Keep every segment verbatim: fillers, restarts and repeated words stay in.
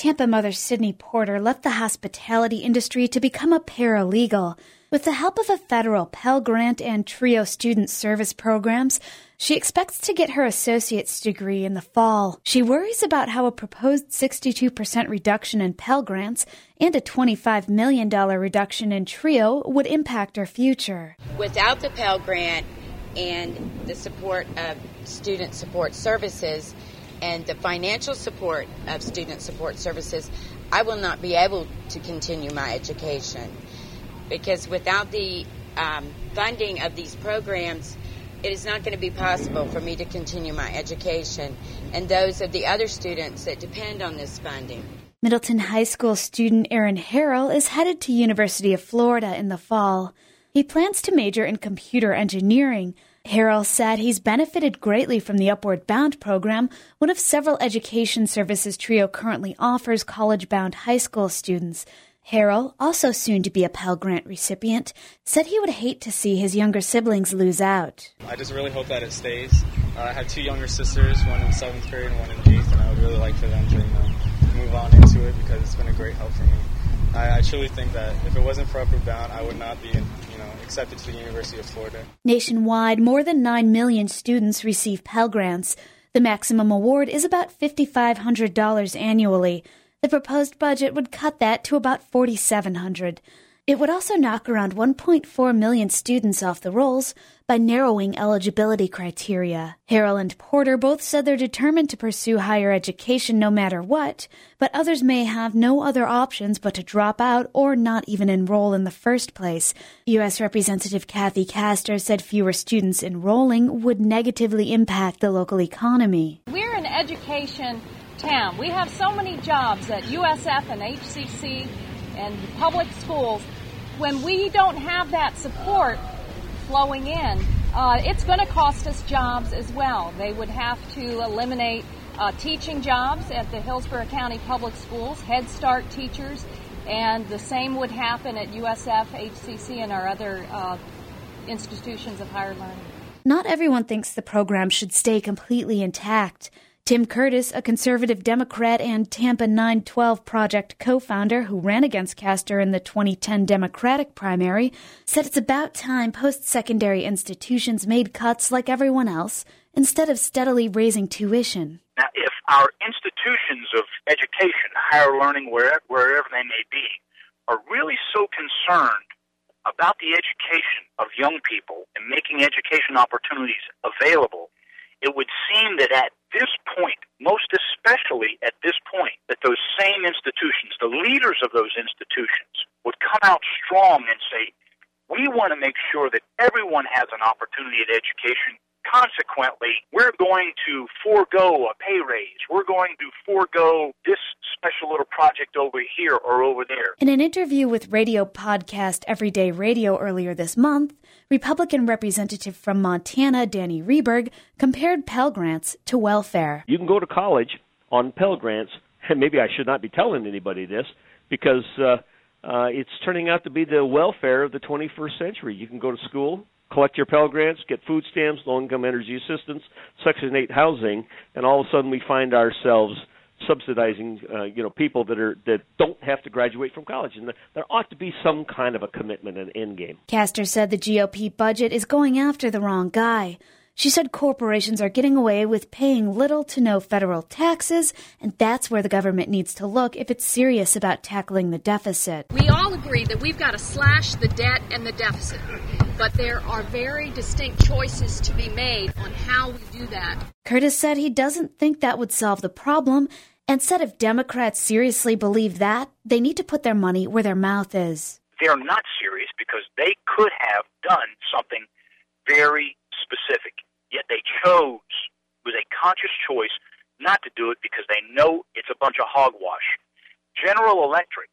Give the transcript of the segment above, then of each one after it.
Tampa mother Sydney Porter left the hospitality industry to become a paralegal. With the help of a federal Pell Grant and TRIO student service programs, she expects to get her associate's degree in the fall. She worries about how a proposed sixty-two percent reduction in Pell Grants and a twenty-five million dollars reduction in TRIO would impact her future. Without the Pell Grant and the support of student support services and the financial support of student support services, I will not be able to continue my education. Because without the um, funding of these programs, it is not going to be possible for me to continue my education and those of the other students that depend on this funding. Middleton High School student Aaron Harrell is headed to University of Florida in the fall. He plans to major in computer engineering. Harrell said he's benefited greatly from the Upward Bound program, one of several education services TRIO currently offers college-bound high school students. Harrell, also soon to be a Pell Grant recipient, said he would hate to see his younger siblings lose out. I just really hope that it stays. Uh, I have two younger sisters, one in seventh grade and one in eighth, and I would really like for them to, you know, move on into it because it's been a great help for me. I, I truly think that if it wasn't for Upward Bound, I would not be, you know, accepted to the University of Florida. Nationwide, more than nine million students receive Pell Grants. The maximum award is about five thousand five hundred dollars annually. The proposed budget would cut that to about four thousand seven hundred dollars. It would also knock around one point four million students off the rolls by narrowing eligibility criteria. Harrell and Porter both said they're determined to pursue higher education no matter what, but others may have no other options but to drop out or not even enroll in the first place. U S Representative Kathy Castor said fewer students enrolling would negatively impact the local economy. We're an education town. We have so many jobs at U S F and H C C and public schools. When we don't have that support flowing in, uh, it's going to cost us jobs as well. They would have to eliminate uh, teaching jobs at the Hillsborough County Public Schools, Head Start teachers, and the same would happen at U S F, H C C, and our other uh, institutions of higher learning. Not everyone thinks the program should stay completely intact. Tim Curtis, a conservative Democrat and Tampa nine twelve Project co-founder who ran against Castor in the twenty ten Democratic primary, said it's about time post-secondary institutions made cuts like everyone else instead of steadily raising tuition. Now, if our institutions of education, higher learning, wherever, wherever they may be, are really so concerned about the education of young people and making education opportunities available, it would seem that at this point, most especially at this point, that those same institutions, the leaders of those institutions, would come out strong and say, we want to make sure that everyone has an opportunity at education. Consequently, we're going to forego a pay raise. We're going to forego this special little project over here or over there. In an interview with radio podcast Everyday Radio earlier this month, Republican Representative from Montana, Danny Rehberg, compared Pell Grants to welfare. You can go to college on Pell Grants, and maybe I should not be telling anybody this, because uh, uh, it's turning out to be the welfare of the twenty-first century. You can go to school, collect your Pell Grants, get food stamps, low-income energy assistance, Section eight housing, and all of a sudden we find ourselves subsidizing, uh, you know, people that are that don't have to graduate from college, and there ought to be some kind of a commitment and end game. Castor said the G O P budget is going after the wrong guy. She said corporations are getting away with paying little to no federal taxes, and that's where the government needs to look if it's serious about tackling the deficit. We all agree that we've got to slash the debt and the deficit, but there are very distinct choices to be made on how we do that. Curtis said he doesn't think that would solve the problem, and said if Democrats seriously believe that, they need to put their money where their mouth is. They're not serious because they could have done something very specific, yet they chose, with a conscious choice, not to do it because they know it's a bunch of hogwash. General Electric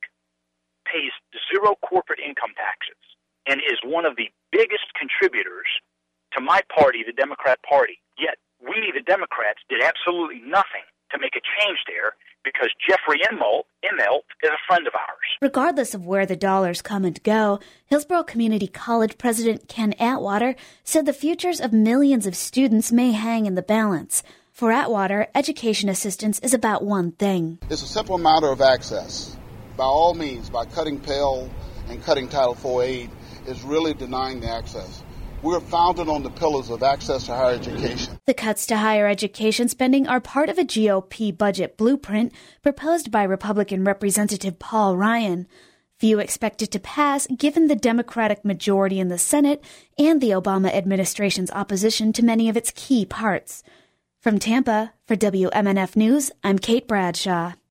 pays zero corporate income taxes and is one of the biggest contributors to my party, the Democrat Party. Yet we, the Democrats, did absolutely nothing to make a change there because Jeffrey Immelt, Immelt is a friend of ours. Regardless of where the dollars come and go, Hillsborough Community College President Ken Atwater said the futures of millions of students may hang in the balance. For Atwater, education assistance is about one thing. It's a simple matter of access. By all means, by cutting Pell and cutting Title four aid, is really denying the access. We're founded on the pillars of access to higher education. The cuts to higher education spending are part of a G O P budget blueprint proposed by Republican Representative Paul Ryan. Few expect it to pass given the Democratic majority in the Senate and the Obama administration's opposition to many of its key parts. From Tampa, for W M N F News, I'm Kate Bradshaw.